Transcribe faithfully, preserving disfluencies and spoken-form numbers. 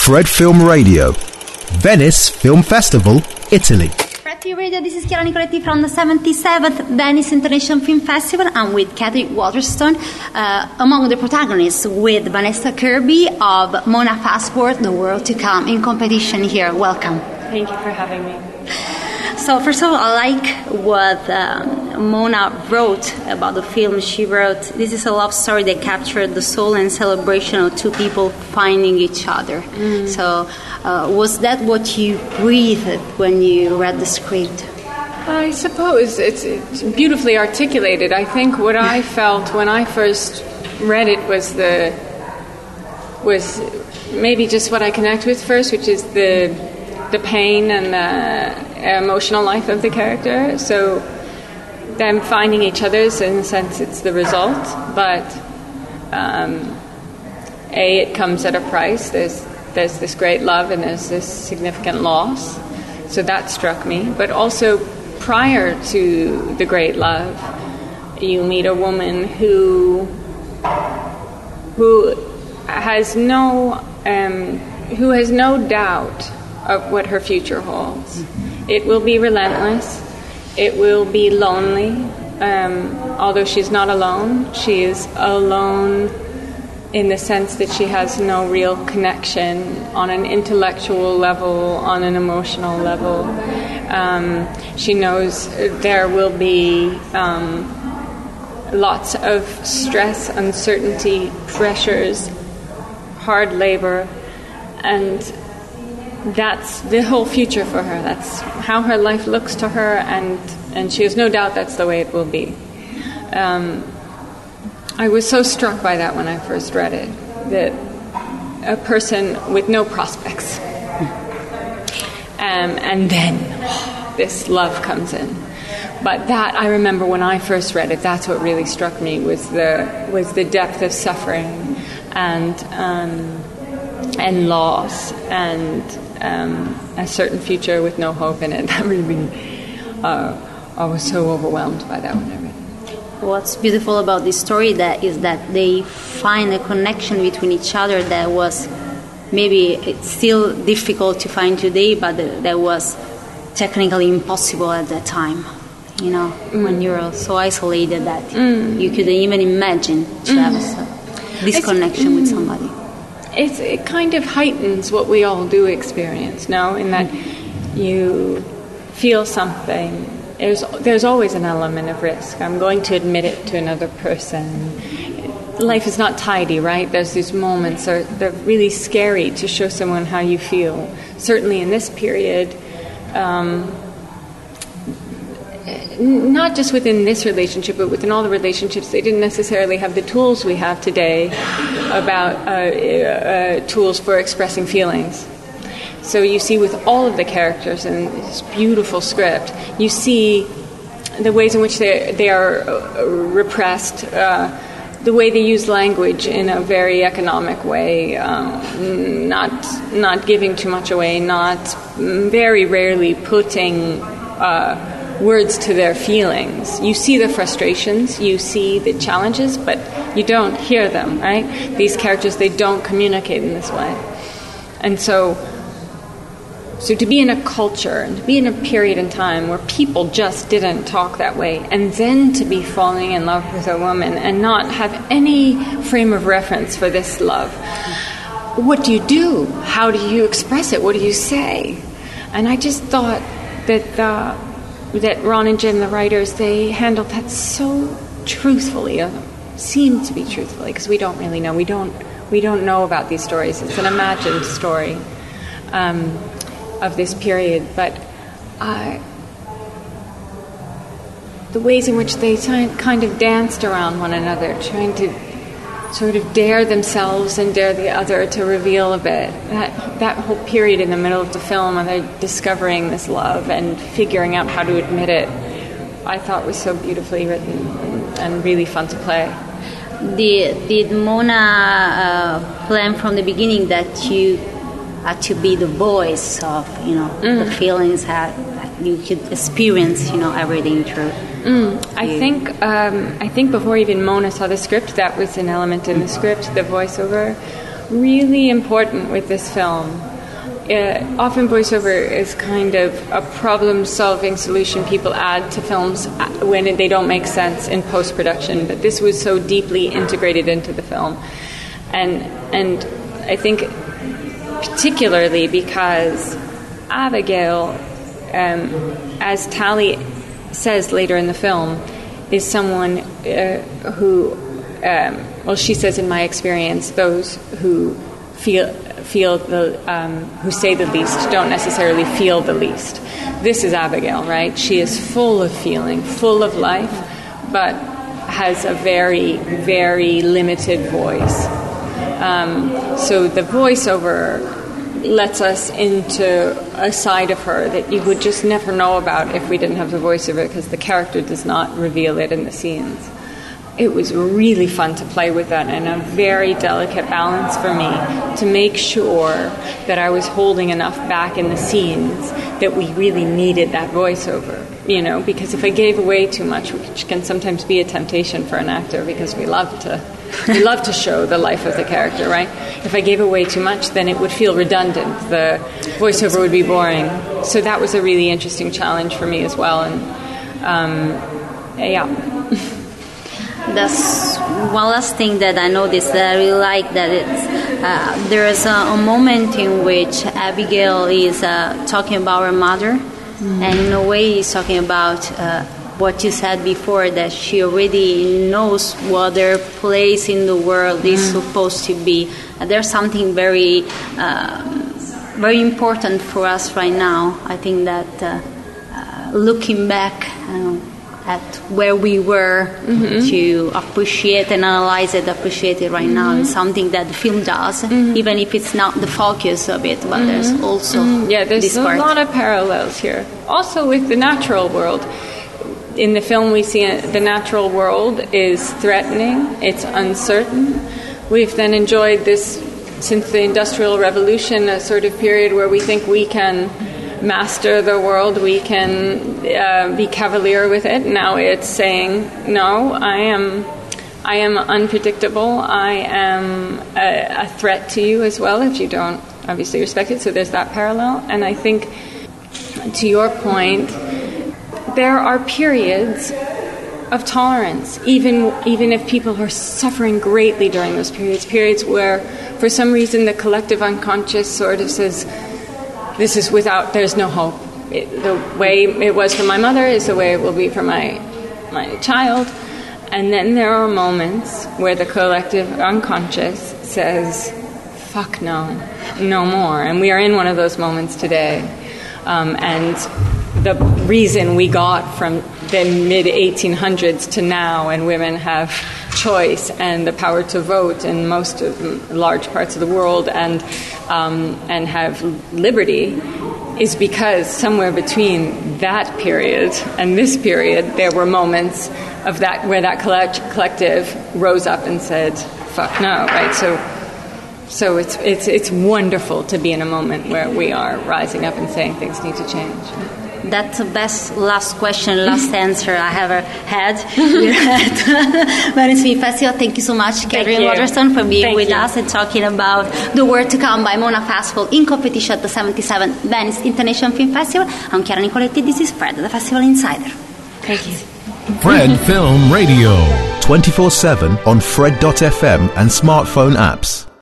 Red Film Radio, Venice Film Festival, Italy. Red Film Radio, this is Chiara Nicoletti from the seventy-seventh Venice International Film Festival. I'm with Kathy Waterston, uh, among the protagonists with Vanessa Kirby of Mona Farnsworth, The World to Come, in competition here. Welcome. Thank you for having me. So first of all, I like what um, Mona wrote about the film. She wrote, this is a love story that captured the soul and celebration of two people finding each other. Mm. So uh, was that what you breathed when you read the script? I suppose it's, it's beautifully articulated. I think what I felt when I first read it was the was maybe just what I connect with first, which is the the pain and the emotional life of the character. So them finding each other's, in a sense, it's the result. But um, A, it comes at a price. There's there's this great love and there's this significant loss. So that struck me. But also, prior to the great love, you meet a woman who who has no um, who has no doubt of what her future holds. It will be relentless. It will be lonely. Um, although she's not alone, she is alone in the sense that she has no real connection on an intellectual level, on an emotional level. Um, she knows there will be um, lots of stress, uncertainty, pressures, hard labor, and that's the whole future for her. That's how her life looks to her, and, and she has no doubt that's the way it will be. Um, I was so struck by that when I first read it, that a person with no prospects. Um, and then oh, this love comes in. But that, I remember when I first read it, that's what really struck me, was the was the depth of suffering and um, and loss and um, a certain future with no hope in it. That really, uh, I was so overwhelmed by that when I read it. What's beautiful about this story that is that they find a connection between each other that was maybe it's still difficult to find today, but that was technically impossible at that time. You know, mm. when you're so isolated that mm. you couldn't even imagine to mm. have a, this it's, connection mm. with somebody. It's, it kind of heightens what we all do experience, no? In that you feel something. There's, there's always an element of risk. I'm going to admit it to another person. Life is not tidy, right? There's these moments that are, they're really scary to show someone how you feel. Certainly in this period, um, not just within this relationship, but within all the relationships, they didn't necessarily have the tools we have today about uh, uh, tools for expressing feelings. So you see with all of the characters in this beautiful script, you see the ways in which they, they are repressed, uh, the way they use language in a very economic way, um, not not giving too much away, not very rarely putting uh, words to their feelings. You see the frustrations, you see the challenges, but you don't hear them, right? These characters, they don't communicate in this way. And so So to be in a culture and to be in a period in time where people just didn't talk that way, and then to be falling in love with a woman and not have any frame of reference for this love, what do you do? How do you express it? What do you say? And I just thought that uh, that Ron and Jim, the writers, they handled that so truthfully, uh, seemed to be truthfully, because we don't really know. We don't we don't know about these stories. It's an imagined story. Um, of this period, but uh, the ways in which they kind of danced around one another, trying to sort of dare themselves and dare the other to reveal a bit. That that whole period in the middle of the film, and they're discovering this love and figuring out how to admit it, I thought was so beautifully written and really fun to play. Did, did Mona uh, plan from the beginning that you Uh, to be the voice of, you know, mm. the feelings that you could experience, you know, everything through? Mm. I think um, I think before even Mona saw the script, that was an element in the script, the voiceover, really important with this film. Uh, often voiceover is kind of a problem-solving solution people add to films when they don't make sense in post-production, but this was so deeply integrated into the film. And and I think particularly because Abigail, um, as Tally says later in the film, is someone uh, who, um, well, she says, in my experience, those who feel feel the um, who say the least don't necessarily feel the least. This is Abigail, right? She is full of feeling, full of life, but has a very, very limited voice. Um, so the voiceover lets us into a side of her that you would just never know about if we didn't have the voiceover, because the character does not reveal it in the scenes. It was really fun to play with that, and a very delicate balance for me to make sure that I was holding enough back in the scenes that we really needed that voiceover, you know, because if I gave away too much, which can sometimes be a temptation for an actor because we love to we love to show the life of the character, right? If I gave away too much, then it would feel redundant. The voiceover would be boring. So that was a really interesting challenge for me as well, and um, yeah. That's one last thing that I noticed that I really like, that it's, uh, there is a, a moment in which Abigail is uh, talking about her mother, mm-hmm. and in a way is talking about uh, what you said before, that she already knows what their place in the world is mm-hmm. supposed to be. Uh, there's something very, uh, very important for us right now. I think that uh, uh, looking back, uh, at where we were, mm-hmm. to appreciate and analyze it, appreciate it right mm-hmm. now, is something that the film does, mm-hmm. even if it's not the focus of it, but mm-hmm. there's also mm-hmm. yeah, there's this a part. lot of parallels here. Also with the natural world. In the film we see the natural world is threatening, it's uncertain. We've then enjoyed this, since the Industrial Revolution, a sort of period where we think we can master the world, we can uh, be cavalier with it. Now it's saying, no, I am I am unpredictable. I am a, a threat to you as well if you don't obviously respect it. So there's that parallel. And I think, to your point, there are periods of tolerance, even even if people are suffering greatly during those periods, periods where for some reason the collective unconscious sort of says, this is without, there's no hope. It, the way it was for my mother is the way it will be for my my child. And then there are moments where the collective unconscious says, fuck no, no more. And we are in one of those moments today. Um, and the reason we got from the mid eighteen hundreds to now, and women have choice and the power to vote in most of large parts of the world, and um, and have liberty, is because somewhere between that period and this period there were moments of that where that collect- collective rose up and said fuck no, right? So so it's it's it's wonderful to be in a moment where we are rising up and saying things need to change. That's the best last question, last answer I ever had at Venice Film Festival. Thank you so much, Catherine Waterston, for being Thank with you. us and talking about The World to Come by Mona Fastball in competition at the seventy-seventh Venice International Film Festival. I'm Chiara Nicoletti. This is Fred, the Festival Insider. Thank you. Fred Film Radio. twenty-four seven on Fred dot f m and smartphone apps.